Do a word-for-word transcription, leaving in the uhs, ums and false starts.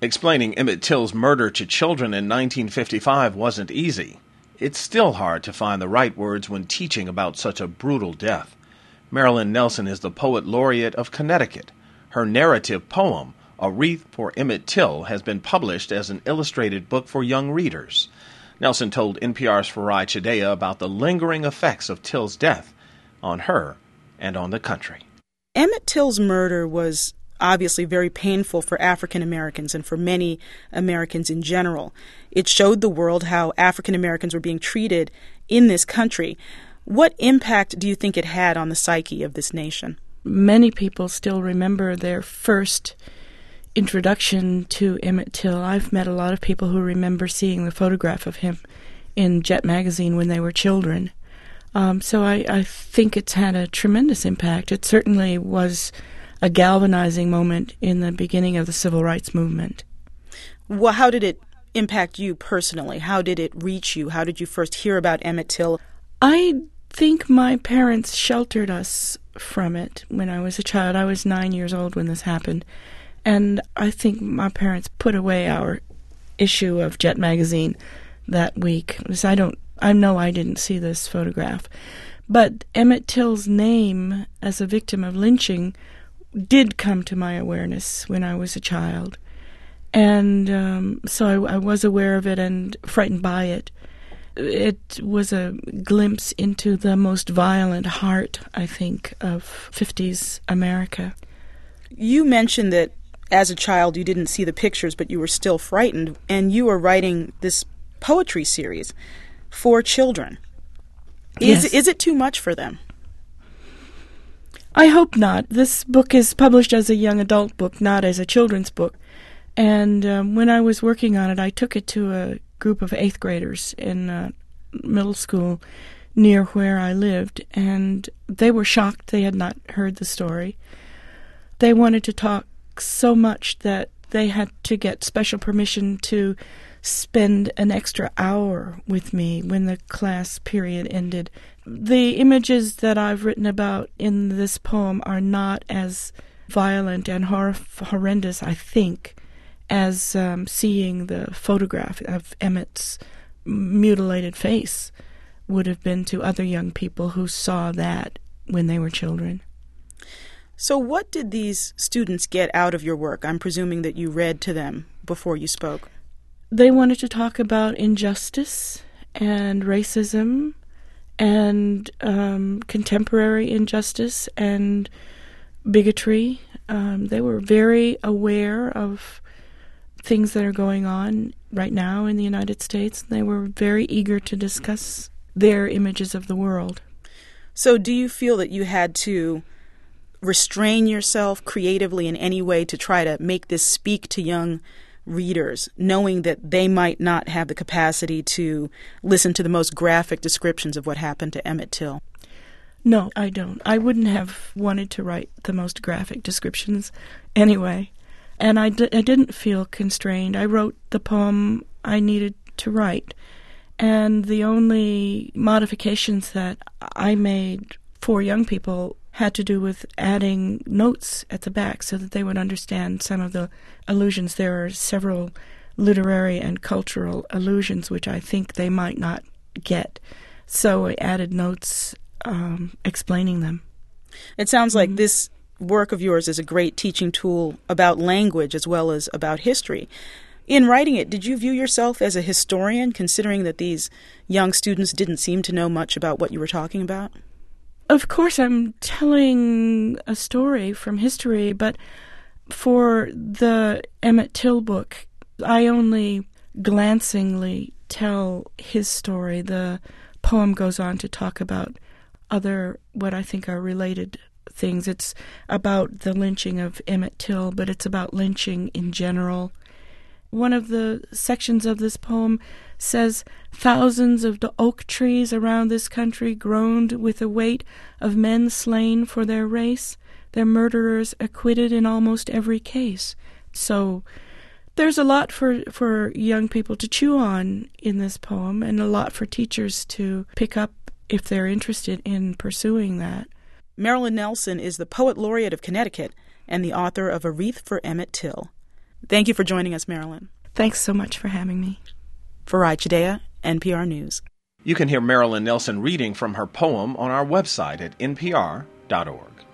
Explaining Emmett Till's murder to children in nineteen fifty-five wasn't easy. It's still hard to find the right words when teaching about such a brutal death. Marilyn Nelson is the Poet Laureate of Connecticut. Her narrative poem, A Wreath for Emmett Till, has been published as an illustrated book for young readers. Nelson told N P R's Farai Chideya about the lingering effects of Till's death on her and on the country. Emmett Till's murder was obviously very painful for African Americans and for many Americans in general. It showed the world how African Americans were being treated in this country. What impact do you think it had on the psyche of this nation? Many people still remember their first introduction to Emmett Till. I've met a lot of people who remember seeing the photograph of him in Jet magazine when they were children. Um, so I, I think it's had a tremendous impact. It certainly was a galvanizing moment in the beginning of the civil rights movement. Well, how did it impact you personally? How did it reach you? How did you first hear about Emmett Till? I think my parents sheltered us from it when I was a child. I was nine years old when this happened. And I think my parents put away our issue of Jet magazine that week. Because I don't, I know I didn't see this photograph. But Emmett Till's name as a victim of lynching did come to my awareness when I was a child. And um, so I, I was aware of it and frightened by it. It was a glimpse into the most violent heart, I think, of fifties America. You mentioned that as a child you didn't see the pictures, but you were still frightened, and you were writing this poetry series for children. Is, Yes. is it too much for them? I hope not. This book is published as a young adult book, not as a children's book. And um, when I was working on it, I took it to a group of eighth graders in uh, middle school near where I lived, and they were shocked they had not heard the story. They wanted to talk so much that they had to get special permission to spend an extra hour with me when the class period ended. The images that I've written about in this poem are not as violent and hor- horrendous, I think, as um, seeing the photograph of Emmett's mutilated face would have been to other young people who saw that when they were children. So what did these students get out of your work? I'm presuming that you read to them before you spoke. They wanted to talk about injustice and racism and um, contemporary injustice and bigotry. Um, they were very aware of things that are going on right now in the United States. They were very eager to discuss their images of the world. So do you feel that you had to restrain yourself creatively in any way to try to make this speak to young readers, knowing that they might not have the capacity to listen to the most graphic descriptions of what happened to Emmett Till? No, I don't. I wouldn't have wanted to write the most graphic descriptions anyway. And I, d- I didn't feel constrained. I wrote the poem I needed to write. And the only modifications that I made for young people had to do with adding notes at the back so that they would understand some of the allusions. There are several literary and cultural allusions which I think they might not get. So I added notes um, explaining them. It sounds like mm-hmm. this work of yours is a great teaching tool about language as well as about history. In writing it, did you view yourself as a historian, considering that these young students didn't seem to know much about what you were talking about? Of course, I'm telling a story from history, but for the Emmett Till book, I only glancingly tell his story. The poem goes on to talk about other, what I think are related things. It's about the lynching of Emmett Till, but it's about lynching in general. One of the sections of this poem says, "Thousands of the oak trees around this country groaned with the weight of men slain for their race, their murderers acquitted in almost every case." So there's a lot for, for young people to chew on in this poem, and a lot for teachers to pick up if they're interested in pursuing that. Marilyn Nelson is the Poet Laureate of Connecticut and the author of A Wreath for Emmett Till. Thank you for joining us, Marilyn. Thanks so much for having me. Farai Chideya, N P R News. You can hear Marilyn Nelson reading from her poem on our website at n p r dot org.